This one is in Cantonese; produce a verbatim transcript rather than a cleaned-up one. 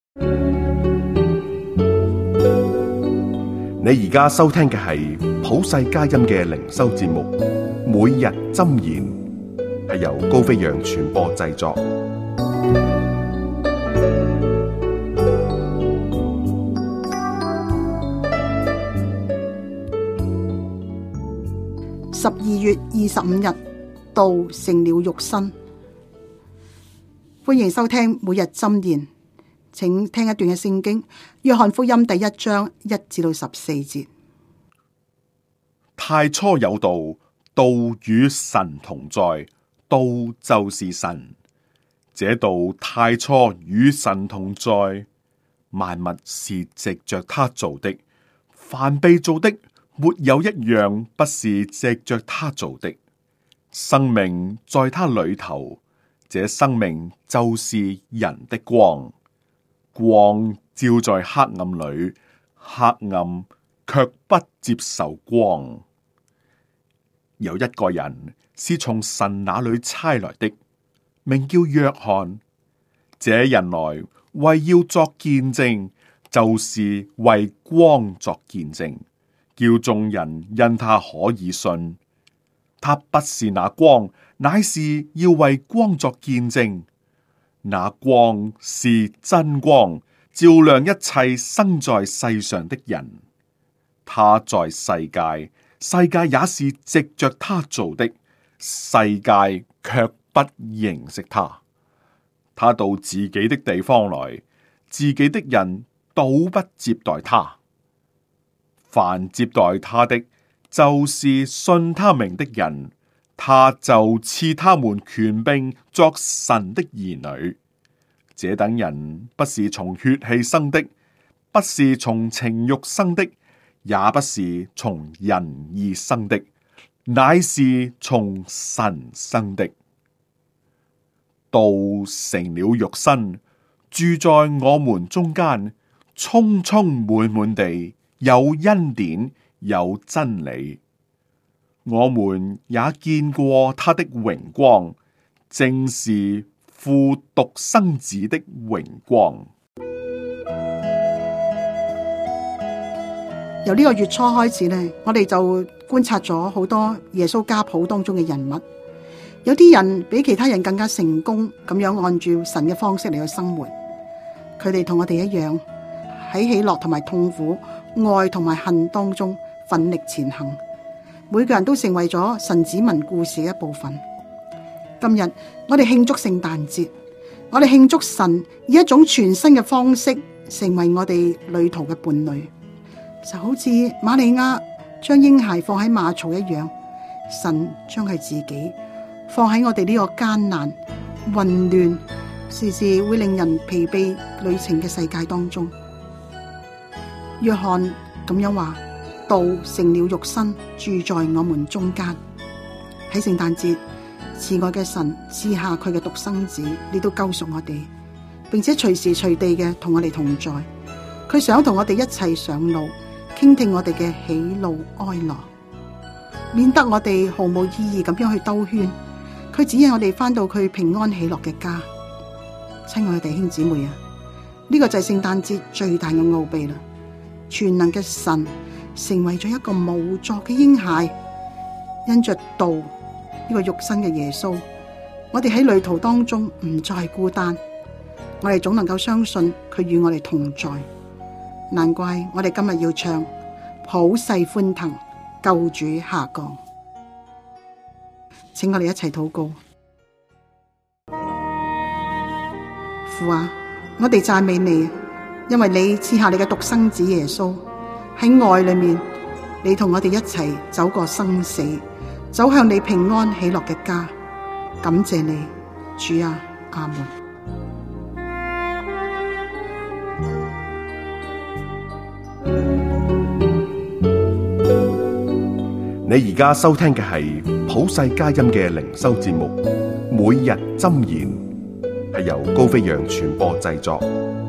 你而家收聽嘅係普世佳音嘅靈修節目，每日箴言，係由高飛揚傳播製作。 十二月二十五日，道成了肉身。歡迎收聽每日箴言，請聽一段嘅聖經，約翰福音第一章一至到十四節。 太初有道，道與神同在，道就是神。這道太初與神同在，萬物是藉着他做的，凡被做的，沒有一樣不是藉着他做的。生命在他裏頭，這生命就是人的光。光照在黑暗裏，黑暗卻不接受光。有一個人是從神那裏差來的，名叫約翰。這人來為要作見證，就是為光作見證，叫眾人因他可以信。他不是那光，乃是要為光作見證。那光是真光，照亮一切生在世上的人。他在世界，世界也是藉着他做的，世界卻不認識他。他到自己的地方來，自己的人倒不接待他。凡接待他的，就是信他名的人，他就賜他們權柄作神的兒女。這等人不是從血氣生的，不是從情慾生的，也不是從人意生的，乃是從神生的。道成了肉身，住在我們中間，充充滿滿地，有恩典，有真理。我們也見過他的榮光，正是父獨生子的榮光。 由呢個月初開始呢，我哋就觀察咗好多耶穌家譜當中嘅人物。有啲人比其他人更加成功，咁樣按住神嘅方式嚟去生活。佢哋同我哋一樣，喺喜樂同埋痛苦、愛同埋恨當中奮力前行。每個人都成為咗神子民故事嘅一部分。今日我哋慶祝聖誕節，我哋慶祝神以一種全新嘅方式成為我哋旅途嘅伴侶，就好似瑪利亞將嬰孩放喺馬槽一樣，神將佢自己放喺我哋呢個艱難、混亂、時時會令人疲憊旅程嘅世界當中。約翰咁樣話：道成了肉身，住在我們中間。喺聖誕節，慈愛嘅神賜下佢嘅獨生子，嚟到救贖我哋，並且隨時隨地嘅同我哋同在。佢想同我哋一齊上路，傾聽我哋嘅喜怒哀樂，免得我哋毫無意義咁樣去兜圈。佢指引我哋返到佢平安喜樂嘅家。親愛嘅弟兄姊妹啊，呢個就係聖誕節最大嘅奧秘啦！全能嘅神成為咗一個無助嘅嬰孩，因着道呢個肉身嘅耶穌，我哋喺旅途當中唔再孤單，我哋總能夠相信佢與我哋同在。難怪我哋今日要唱普世歡騰，救主下降。請我哋一齊禱告。父啊，我哋讚美你，因為你賜下你嘅獨生子耶穌，喺愛裏面，你同我哋一齊走過生死，走向你平安喜樂嘅家。感謝你，主啊，阿門。 你而家收聽嘅係普世佳音嘅靈修節目，每日箴言，係由高飛揚傳播製作。